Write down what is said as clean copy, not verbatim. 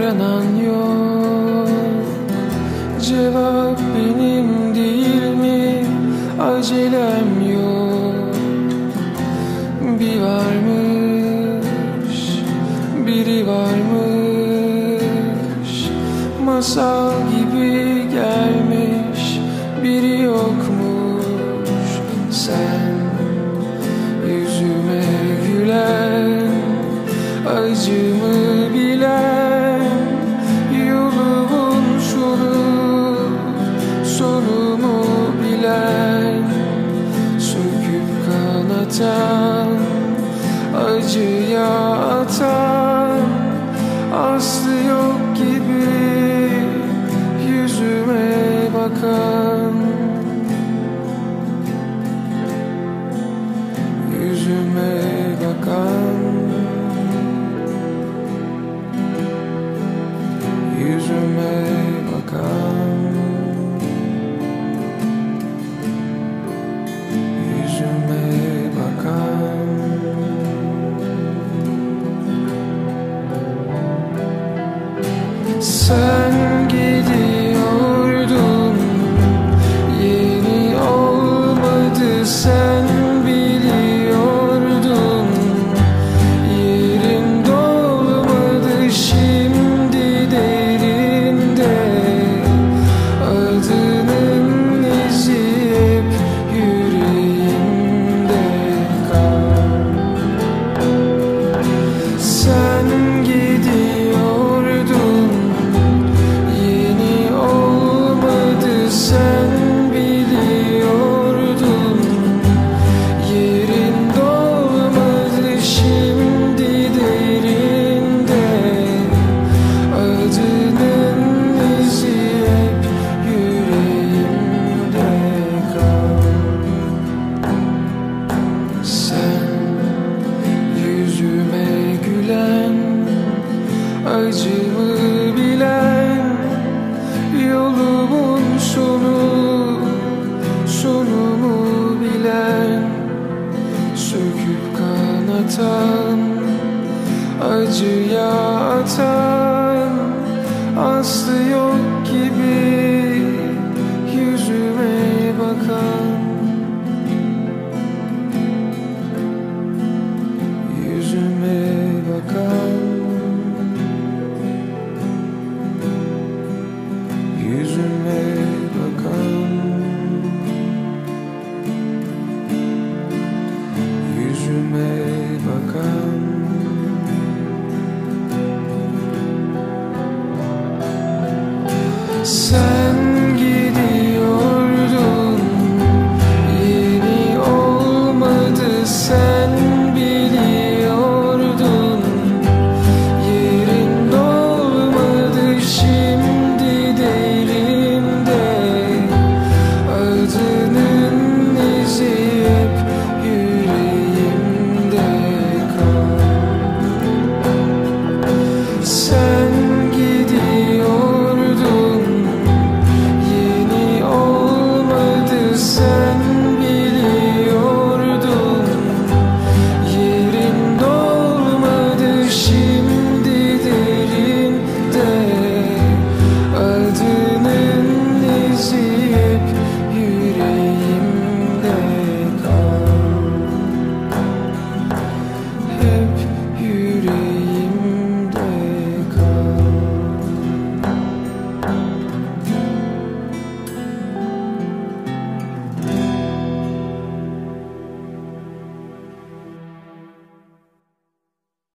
aranan yok. Cevap benim değil mi? Acelem yok. Bir varmış, biri varmış, masal gibi gelmiş, biri yokmuş. Sen yüzüme gülen, acımı bilen, yolumun sonumu bilen, söküp kanatan, acıya atan, aslı yok gibi yüzüme bakan, yüzüme bakan, yüzüme bakan, yüzüme bakan. Sen gidiyordun, yeni olmadı, sen biliyordun. Yerin dolmadı şimdi derinde, adının izi hep yüreğimde kal. Sen gidiyordun, yeni olmadı, sen biliyordun. Yerin dolmadı şimdi derinde, adının izi hep yüreğimde kal. Sen yüzüme gülen, acımı bilen, yolumun sonumu bilen, söküp kanatan, acıya atan, aslı yok gibi yüzüme bakan, yüzüme bakan, yüzüme bakan, yüzüme bakan. Sen gidiyordun, yeni olmadı, sen biliyordun. Yerin dolmadı şimdi derinde, adının izi hep yüreğimde kal. Sen gidiyordun, yeni olmadı, sen biliyordun. Yerin dolmadı şimdi derinde, adının izi